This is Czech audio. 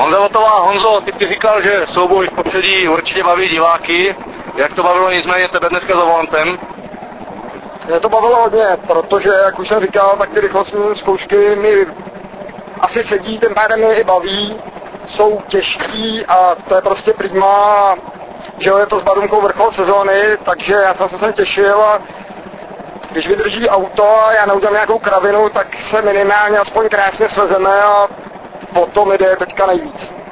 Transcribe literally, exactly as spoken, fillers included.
Honza Votová, Honzo, ty jsi říkal, že souboj v popředí určitě baví diváky. Jak to bavilo nicméně tebe dneska za volantem? Mě to bavilo hodně, protože, jak už jsem říkal, tak ty rychlostní zkoušky mi asi sedí, ten pádem mě i baví, jsou těžký a to je prostě prima, že je to s Badunkou vrchol sezóny, takže já jsem se sem těšil a když vydrží auto a já neudělám nějakou kravinu, tak se minimálně aspoň krásně svezeme a o to mi jde teďka nejvíc.